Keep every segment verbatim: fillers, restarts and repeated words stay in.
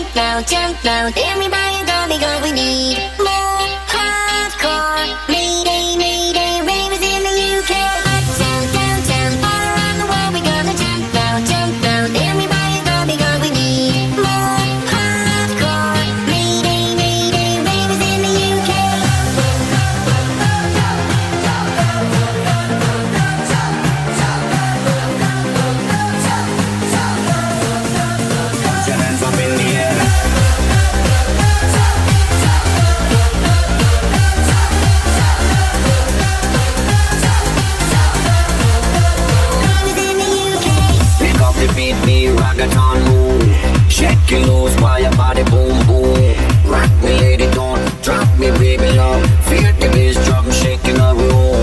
jump now, jump now. Everybody go because we need more hardcore. Mayday, mayday, ravers in the U K. Uptown, downtown, all around the world we gonna jump now, jump now. Everybody go because we need more hardcore. Mayday, mayday, ravers in the U K. Put your hands up in the air. Pick up the beat, me reggaeton move. Shake it loose while your body boom boom. Rock me, lady, don't drop me, baby love. Feel the bass drum shaking the room.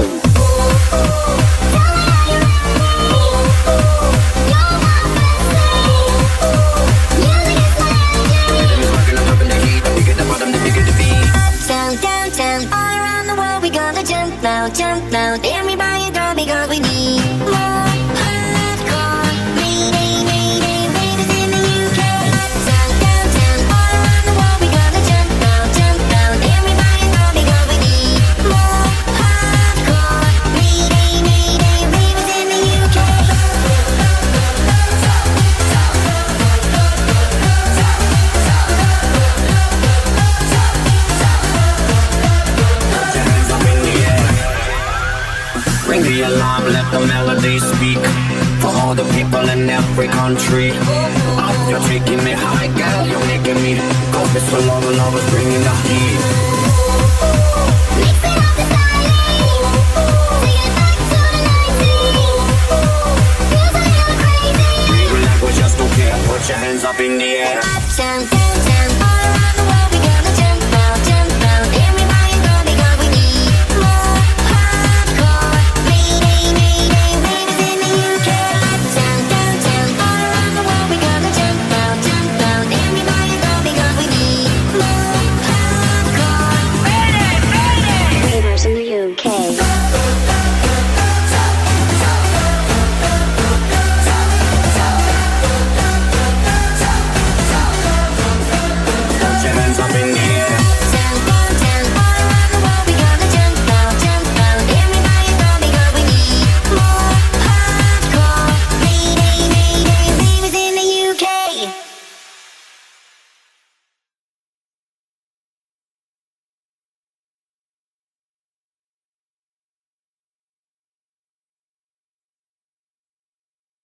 Rhythm is rocking, I'm dropping the heat. The bigger the bottom, the bigger the beat. Uptown, downtown, all around the world we gonna jump now, jump now. Everybody go because we need more hardcore. Mayday, mayday, ravers in the U K. Uptown, downtown, all around the world we gonna jump now, jump now. Everybody go because we need more hardcore. Mayday, mayday, ravers in the U K. Put your hands up in the air. Ring the alarm, let the melody speak. For all the people in every country. Up, you're taking me high, girl, you're making me go. This for love and lovers bringing the heat. Mixing up the styling, take it back to the nineties. Feels a little crazy. Breathe like we just don't care. Put your hands up in the air. Uptown, downtown, all around the world we gonna jump now, jump now. Everybody go because we need more hardcore. Mayday, mayday, ravers in the U K. Uptown, downtown, all around the world we gonna jump now, jump now. Everybody go because we need more hardcore. Ravers in the U K.